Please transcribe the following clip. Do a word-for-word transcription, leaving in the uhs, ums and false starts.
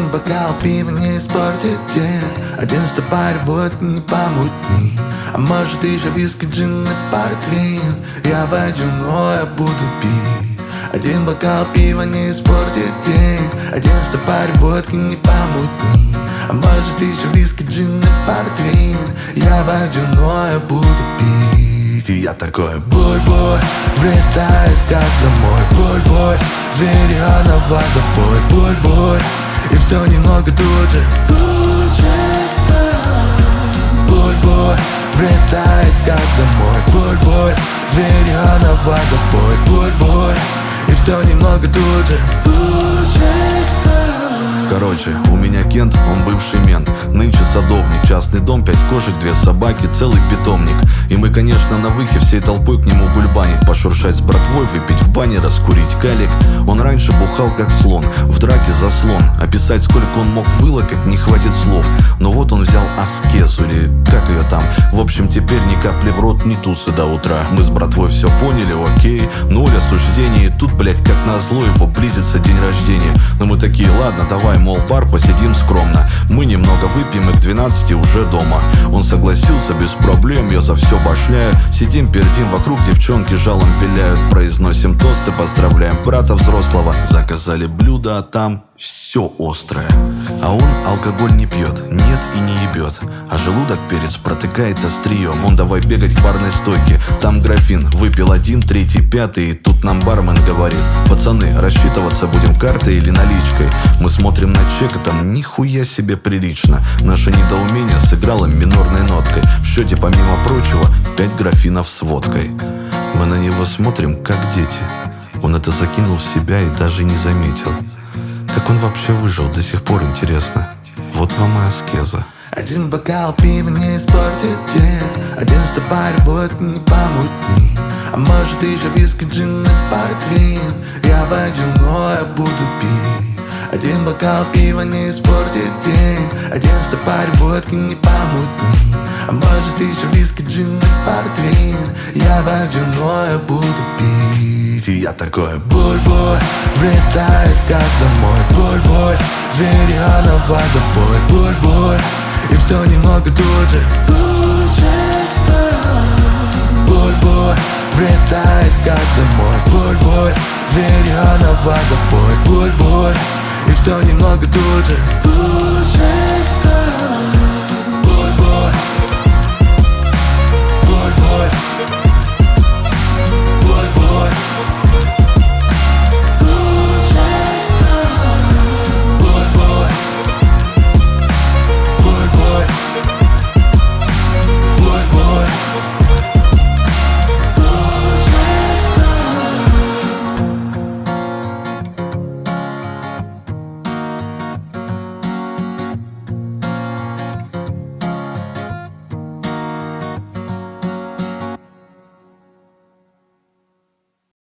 Один бокал пива не испортит день, один стопарь водки не помутни. А может еще виски, джин и портвейн. Я водяное буду пить. Один бокал пива не испортит день, один стопарь водки не помутни. А может еще виски, джин и портвейн. Я водяное буду пить. И я такой буль-буль, влетает как домой. Буль-буль, зверёна водопой. Буль-буль, и все немного тут же лучше стало. Буль-буль, влетает как домой. Буль-буль, зверёна водопой. Буль-буль, и все немного тут же лучше стало. Короче, у меня Кент, он бывший мент. Нынче садовник, частный дом, пять кошек, две собаки, целый питомник. И мы, конечно, на выхе всей толпой к нему гульбанить, пошуршать с братвой, выпить в бане, раскурить калик. Он раньше бухал как слон, в драке за слон. Описать, сколько он мог вылокать, не хватит слов. Но вот он взял аскезу, или как ее там. В общем, теперь ни капли в рот, ни тусы до утра. Мы с братвой все поняли, окей, ноль осуждений. И тут, блять, как назло, его близится день рождения. Но мы такие, ладно, давай, мол, бар, посидим скромно. Мы немного выпьем и к двенадцати уже дома. Он согласился без проблем, я за все башляю. Сидим, пердим, вокруг девчонки жалом виляют. Произносим тосты, поздравляем брата взрослого. Заказали блюдо, а там все острое. А он алкоголь не пьет, нет и не ебет. А желудок перец протыкает острием. Он давай бегать к барной стойке, там графин. Выпил один, третий, пятый. И тут нам бармен говорит: пацаны, рассчитываться будем картой или наличкой? Мы смотрим на чек, и там нихуя себе прилично. Наше недоумение сыграло минорной ноткой. В счете, помимо прочего, пять графинов с водкой. Мы на него смотрим, как дети. Он это закинул в себя и даже не заметил. Как он вообще выжил, до сих пор интересно. Вот вам и аскеза. Один бокал пива не испортит день, один стопарь водки не помутни. А может еще виски, джин и портвейн. Я водяное буду пить. Один бокал пива не испортит день, один стопарь водки не помутни. А может еще виски, джин и портвейн. Я водяное буду пить. И я такой буль-буль, влетает как домой. Буль-буль, зверёна водопой. Буль-буль, и все немного тут же лучше стало. Буль-буль, влетает как домой. Буль-буль, зверёна водопой. Буль-буль, и все немного тут же лучше.